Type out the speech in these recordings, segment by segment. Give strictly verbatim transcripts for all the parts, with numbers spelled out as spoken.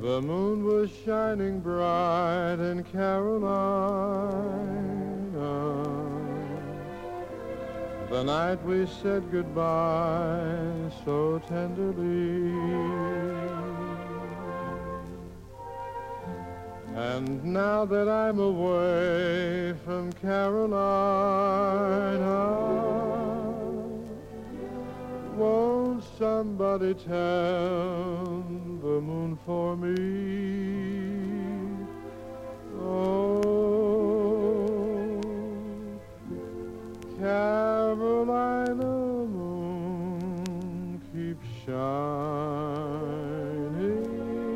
The moon was shining bright in Carolina the night we said goodbye so tenderly. And now that I'm away from Carolina, won't somebody tell the moon for me? Oh, Carolina moon, keep shining,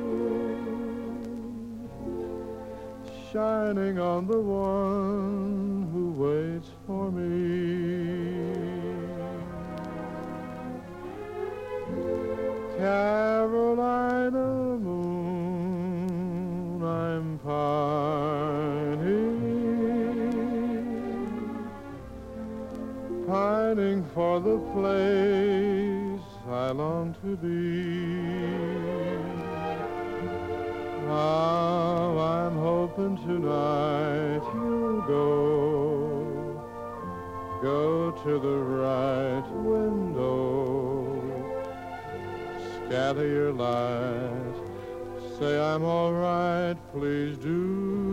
shining on the one who waits for me. Carolina moon, I'm pining, pining for the place I long to be. How I'm hoping tonight you'll go, go to the right window, scatter your light, say I'm all right, please do.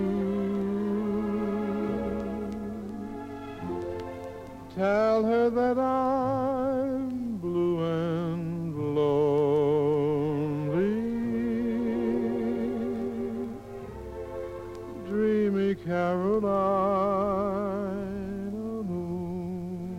Tell her that I'm blue and lonely, dreamy Carolina moon.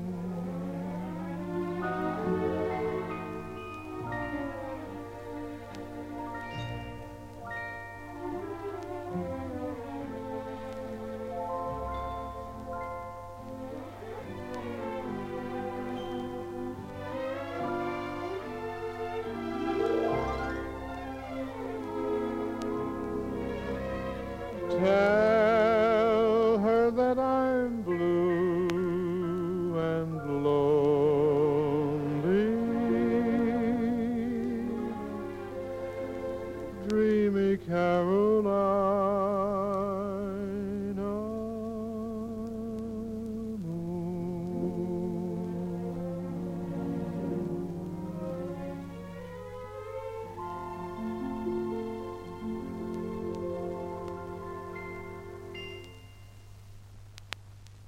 Tell her that I'm blue and lonely, dreamy Carolina.